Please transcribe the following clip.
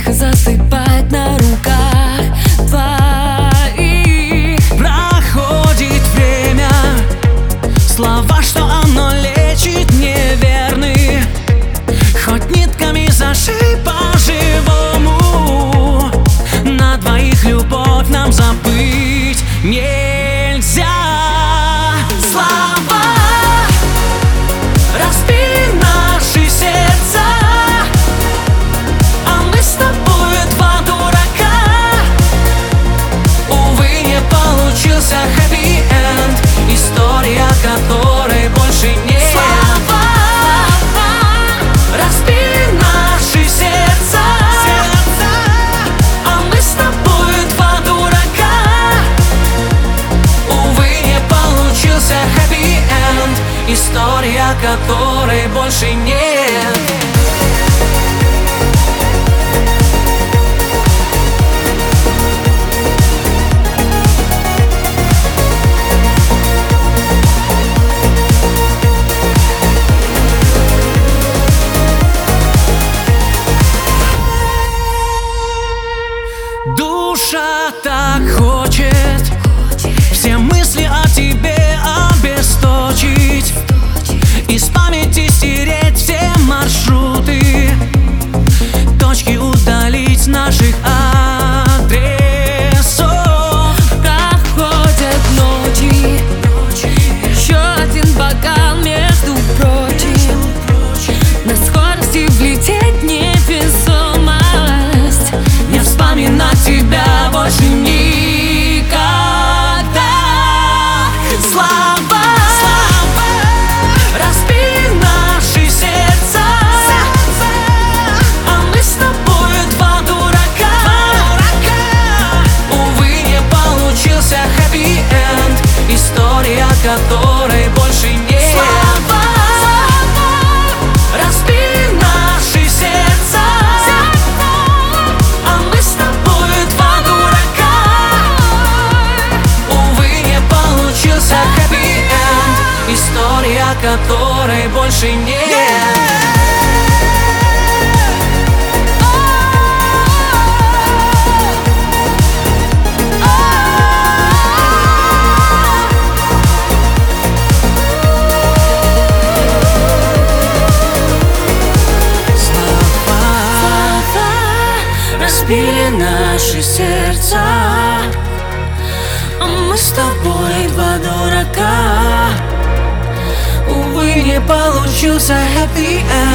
тихо засыпать на руках твоих. Проходит время, слова, что оно лечит, неверны. Хоть нитками зашей по-живому, на двоих любовь нам забыть нельзя. Слова разбили наши сердца, а мы с тобой два дурака. Увы, не получился хэппи-энд, история которой больше нет. История которой больше нет. Душа так хочет все мысли о тебе обесточить, из памяти стереть все маршруты, точки удалить наших адресов. Проходят ночи, еще один бокал между прочим, на скорости влететь невесомость, не вспоминать тебя больше никогда. Слова разбили наши сердца, а мы с тобой два дурака. Увы, не получился хэппи-энд, история которой больше нет. Разбили наши сердца, а мы с тобой два дурака. Увы, не получился хэппи-энд, история которой больше нет. Разбили наши сердца, а мы с тобой два дурака. Увы, не получился хэппи-энд,